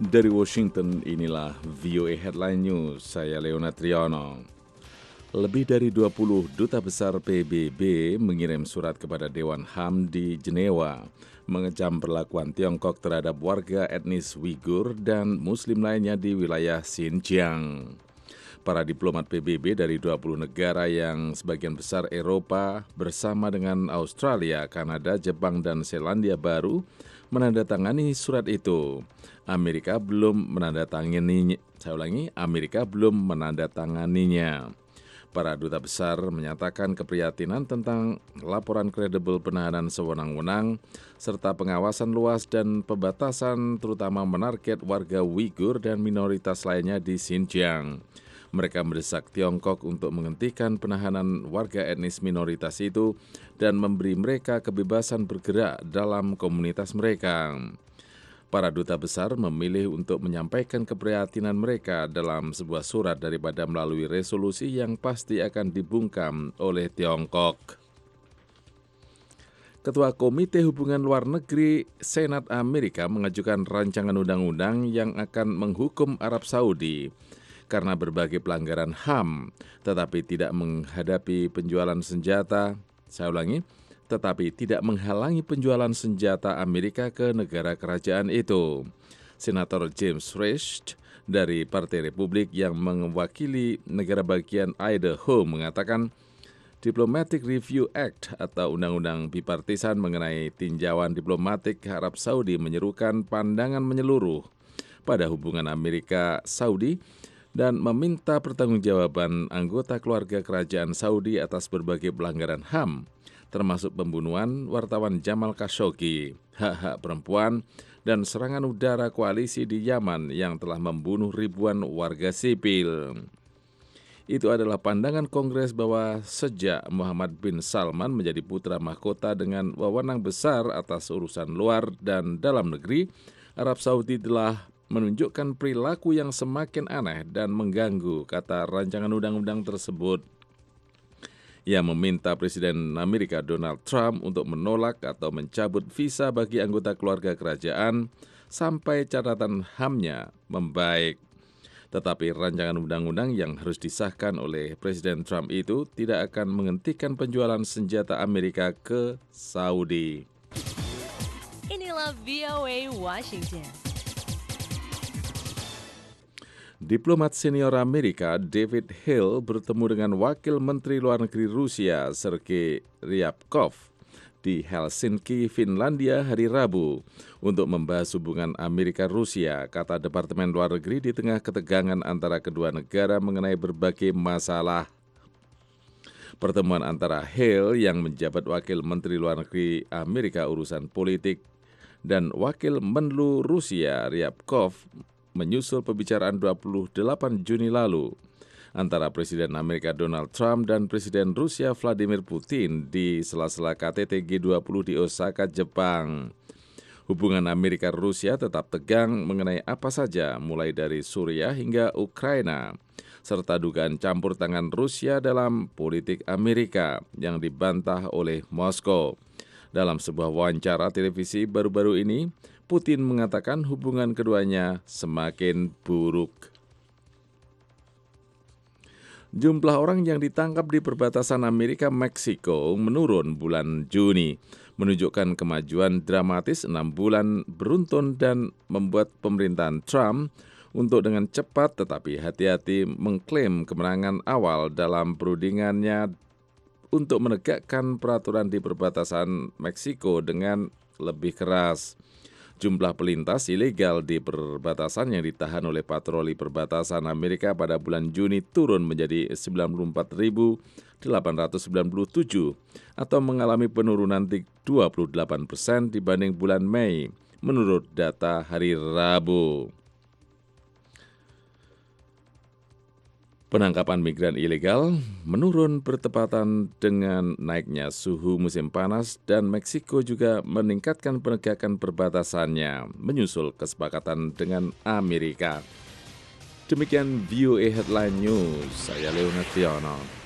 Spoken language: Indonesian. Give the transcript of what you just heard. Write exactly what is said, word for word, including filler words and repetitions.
Dari Washington, inilah V O A Headline News, saya Leonard Triono. Lebih dari dua puluh duta besar P B B mengirim surat kepada Dewan H A M di Jenewa, mengecam perlakuan Tiongkok terhadap warga etnis Uighur dan Muslim lainnya di wilayah Xinjiang. Para diplomat P B B dari dua puluh negara yang sebagian besar Eropa bersama dengan Australia, Kanada, Jepang, dan Selandia Baru menandatangani surat itu. Amerika belum menandatangani, saya ulangi, Amerika belum menandatanganinya. Para duta besar menyatakan keprihatinan tentang laporan kredibel penahanan sewenang-wenang serta pengawasan luas dan pembatasan terutama menarget warga Uighur dan minoritas lainnya di Xinjiang. Mereka mendesak Tiongkok untuk menghentikan penahanan warga etnis minoritas itu dan memberi mereka kebebasan bergerak dalam komunitas mereka. Para duta besar memilih untuk menyampaikan keprihatinan mereka dalam sebuah surat daripada melalui resolusi yang pasti akan dibungkam oleh Tiongkok. Ketua Komite Hubungan Luar Negeri Senat Amerika mengajukan rancangan undang-undang yang akan menghukum Arab Saudi karena berbagai pelanggaran H A M, tetapi tidak menghadapi penjualan senjata, saya ulangi, tetapi tidak menghalangi penjualan senjata Amerika ke negara kerajaan itu. Senator James Risch dari Partai Republik yang mewakili negara bagian Idaho mengatakan Diplomatic Review Act atau Undang-Undang Bipartisan mengenai tinjauan diplomatik Arab Saudi menyerukan pandangan menyeluruh pada hubungan Amerika-Saudi dan meminta pertanggungjawaban anggota keluarga kerajaan Saudi atas berbagai pelanggaran H A M, termasuk pembunuhan wartawan Jamal Khashoggi, hak-hak perempuan, dan serangan udara koalisi di Yaman yang telah membunuh ribuan warga sipil. Itu adalah pandangan Kongres bahwa sejak Muhammad bin Salman menjadi putra mahkota dengan wewenang besar atas urusan luar dan dalam negeri, Arab Saudi telah menunjukkan perilaku yang semakin aneh dan mengganggu, kata rancangan undang-undang tersebut. Ia meminta Presiden Amerika Donald Trump untuk menolak atau mencabut visa bagi anggota keluarga kerajaan sampai catatan H A M-nya membaik. Tetapi rancangan undang-undang yang harus disahkan oleh Presiden Trump itu tidak akan menghentikan penjualan senjata Amerika ke Saudi. Inilah V O A Washington. Diplomat senior Amerika David Hale bertemu dengan Wakil Menteri Luar Negeri Rusia Sergei Ryabkov di Helsinki, Finlandia hari Rabu untuk membahas hubungan Amerika-Rusia, kata Departemen Luar Negeri di tengah ketegangan antara kedua negara mengenai berbagai masalah. Pertemuan antara Hale yang menjabat Wakil Menteri Luar Negeri Amerika urusan politik dan Wakil Menlu Rusia Ryabkov menyusul pembicaraan dua puluh delapan Juni lalu antara Presiden Amerika Donald Trump dan Presiden Rusia Vladimir Putin di sela-sela K T T G dua puluh di Osaka, Jepang. Hubungan Amerika-Rusia tetap tegang mengenai apa saja, mulai dari Suriah hingga Ukraina, serta dugaan campur tangan Rusia dalam politik Amerika yang dibantah oleh Moskow. Dalam sebuah wawancara televisi baru-baru ini, Putin mengatakan hubungan keduanya semakin buruk. Jumlah orang yang ditangkap di perbatasan Amerika-Meksiko menurun bulan Juni, menunjukkan kemajuan dramatis enam bulan beruntun dan membuat pemerintahan Trump untuk dengan cepat tetapi hati-hati mengklaim kemenangan awal dalam perundingannya untuk menegakkan peraturan di perbatasan Meksiko dengan lebih keras. Jumlah pelintas ilegal di perbatasan yang ditahan oleh patroli perbatasan Amerika pada bulan Juni turun menjadi sembilan puluh empat ribu delapan ratus sembilan puluh tujuh atau mengalami penurunan dua puluh delapan persen dibanding bulan Mei, menurut data hari Rabu. Penangkapan migran ilegal menurun bertepatan dengan naiknya suhu musim panas dan Meksiko juga meningkatkan penegakan perbatasannya menyusul kesepakatan dengan Amerika. Demikian V O A Headline News, saya Leonard Triono.